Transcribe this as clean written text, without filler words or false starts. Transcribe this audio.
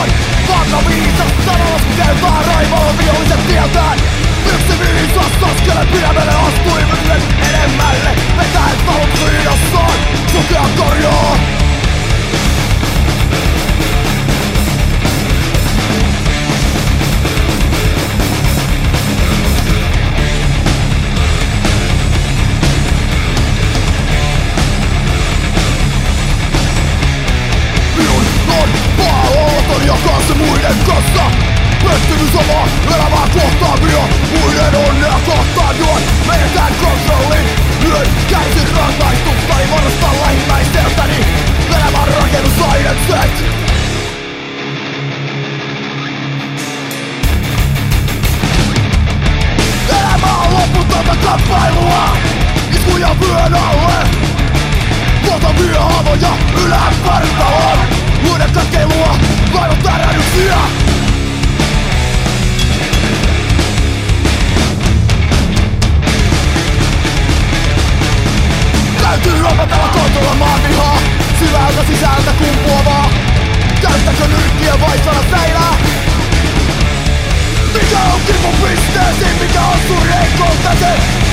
on vanha viisas sanalla käytää raivolla viholliset tietään. Yksi viisas askeleen pidemmälle astui myyden enemmälle. Vetäen talot riidassaan, sukea korjaa. Jakaa se muiden kanssa. Pettymys omaa elämää kohtaavia. Muiden onnea kohtaan juon. Menetään kontrollin. Lyön käsin rangaistustani. Varastan lähimmäiseltäni. Elämän rakennusainekset. Elämä on loputonta kamppailua. Iskuja vyön alle. Valtavia haavoja ylävartaloon. Uuden katkeilua, vaivon tärähdyksiä. Täytyy opetella kontrolloimaan vihaa. Syvältä sisältä kumpuavaa. Käyttäkö nyrkkiä vai sana säilää? Mikä on kipun pisteesi, mikä on sun heikkoutesi?